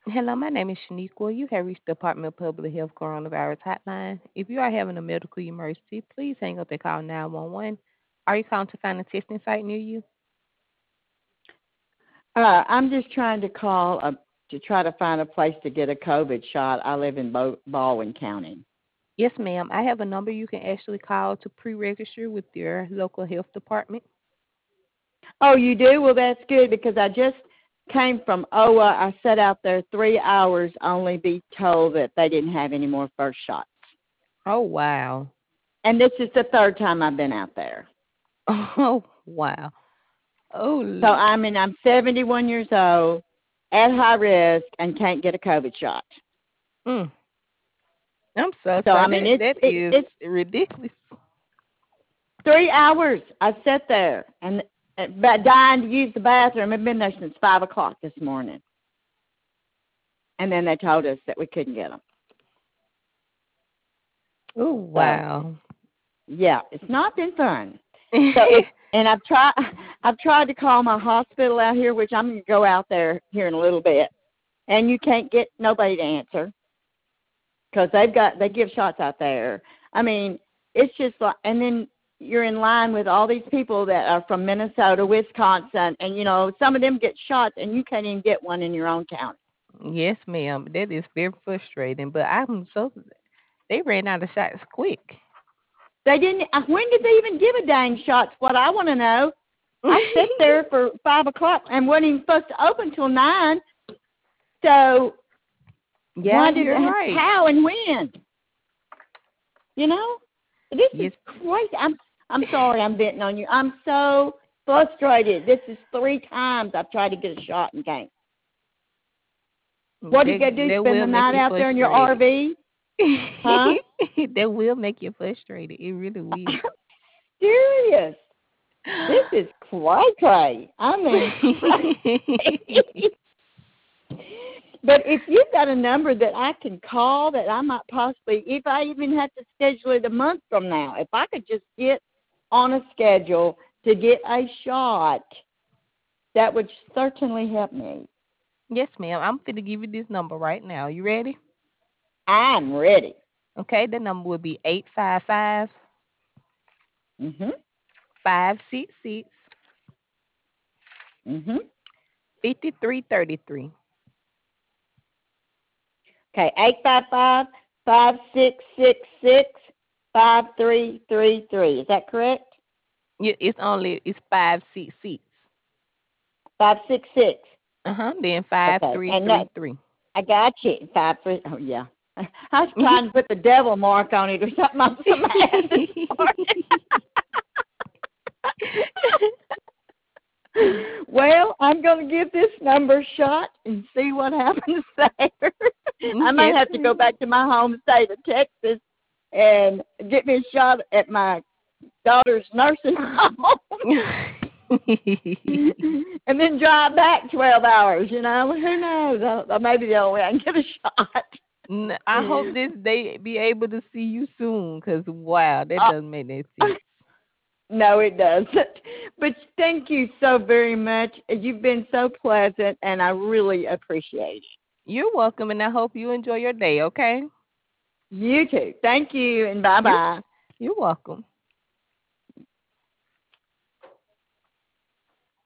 Hello, my name is Shaniqua. You have reached the Department of Public Health Coronavirus Hotline. If you are having a medical emergency, please hang up and call 911. Are you calling to find a testing site near you? I'm just trying to call to try to find a place to get a COVID shot. I live in Baldwin County. Yes, ma'am. I have a number you can actually call to pre register with your local health department. Oh, you do? Well, that's good because I just came from OWA. I sat out there 3 hours, only be told that they didn't have any more first shots. Oh, wow. And this is the third time I've been out there. Oh, wow. Oh, So I'm 71 years old, at high risk, and can't get a COVID shot. mm, I'm so So sorry. I mean, That is it's ridiculous. 3 hours. I sat there and but dying to use the bathroom. I've been there since 5 o'clock this morning, and then they told us that we couldn't get them. Oh, So wow. yeah, it's not been fun. So it and I've tried to call my hospital out here, which I'm going to go out there here in a little bit, and you can't get nobody to answer because they give shots out there. I mean, it's just like, and then you're in line with all these people that are from Minnesota, Wisconsin, and some of them get shots, and you can't even get one in your own county. Yes, ma'am. That is very frustrating, but they ran out of shots quick. They didn't. When did they even give a dang shot? What I want to know. I sat there for 5 o'clock and wasn't even supposed to open till 9. So Yeah, you're right. how and when? You know, this is Yes, crazy. I'm sorry, I'm venting on you. I'm so frustrated. This is 3 times I've tried to get a shot and can't. What do you got to do? that Spend will the make night you out there in your frustrated. RV? Huh? That will make you frustrated. It really will. Serious. This is cray. I mean, crazy. But if you've got a number that I can call that I might possibly, if I even have to schedule it a month from now, if I could just get on a schedule to get a shot, that would certainly help me. Yes, ma'am. I'm going to give you this number right now. You ready? I'm ready. Okay, the number will be 855 Mhm. 566 Mhm. 5333. Okay, 855-566-5333. Is that correct? It's 566. 566. Then Okay. And that 5333. I got you. 5 3. Oh yeah. I was trying to put the devil mark on it or something. I'm so mad this morning. Well, I'm going to give this number a shot and see what happens there. I might Yes, have to go back to my home state of Texas and get me a shot at my daughter's nursing home and then drive back 12 hours. Who knows? Maybe the only way I can get a shot. I hope this they be able to see you soon, cause wow, that Uh, doesn't make any sense. no, it doesn't. But thank you so very much. You've been so pleasant, and I really appreciate it. You're welcome, and I hope you enjoy your day. Okay? You too. Thank you, and You're bye-bye. you're welcome.